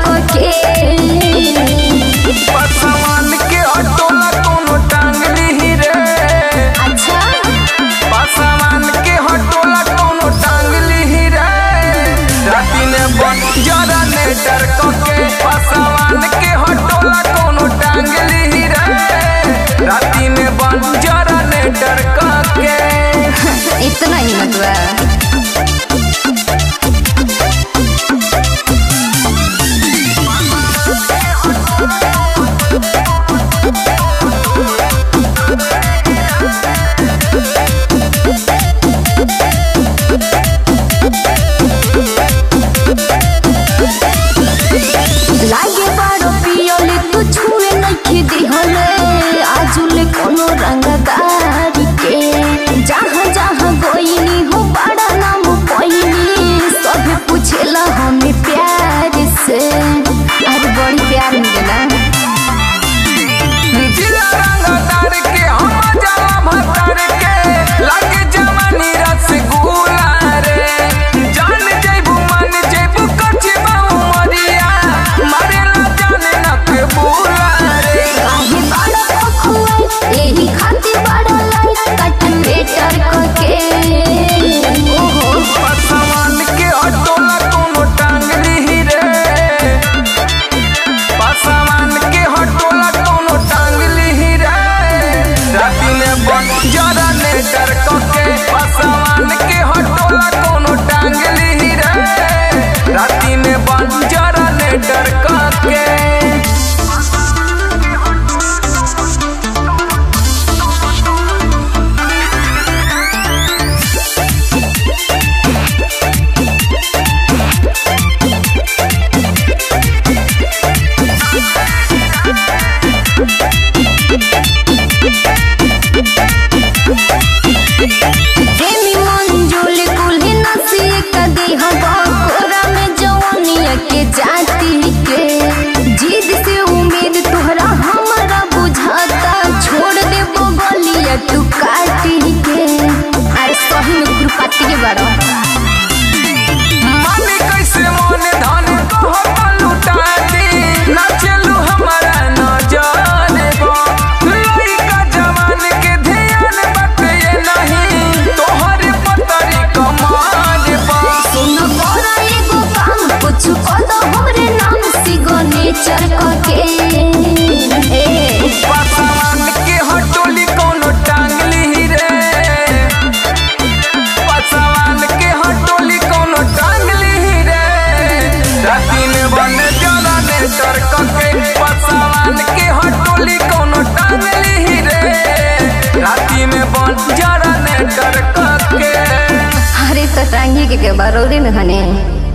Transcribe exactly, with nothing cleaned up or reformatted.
के पसवान के हटोला कोनो टांगली ही रे। अच्छा पसवान के हटोला कोनो टांगली ही रे। राती ने बन जरा ने डर के पसवान के हटोला कोनो टांगली ही रे। राती में बन जरा ने डर के इतना ही मतलब लागे बारो पियोले तू छुए नहीं दिहले आजुले कोनो रंगदार के जहाँ जहाँ गोइनी हो बड़ा नाम कोइनी सब पूछेला हमें प्यार से अरे बड़ी प्यार मिलेला जिला रंगदार के हम जला भतार के लागे जवानी रसगुल्ला रे। जान जैबू मन जैबू कच्ची बाऊ मरिया मारेला जाने नक बुला रे। काहे बड़ा पखुआ एही खातिर बड़ा लाइट कट बेटर के ओहो पसवान के हटोला कोनो टांगली ही रे। पसवान के हटोला कोनो टांगली ही रे। राती में बन जरा ने डर के पसवान के हटोला कोनो टांगली ही रे। राती में बन जरा ने डर के प्रेमी मंजुल कुल्हे नसीए कदी हवा कोरा में जवानिया के जाती के जिद से उम्मीद तोहरा हमारा बुझाता छोड़ दे बगलिया तू काटी के अरे सही में खुरपाती के बड़ा मामी कैसे मन धन कहता लुटा दी ना चलू हमारा नजर लइका जवान के ध्यान बाटे नहीं तोहरे पतरी कमाल बा। सुन बड़ा एगो काम कुछ कर दो हमरे नाम सिग्नेचर के ए पसवान के हटोली कोनो टांगली ही रे। पसवान के हटोली कोनो टांगली ही रे। राती में बन जरा ने डर के पसवान के हटोली कोनो टांगली ही रे। राती में बन जरा ने डर के अरे तो टांगी के बरौरी में हने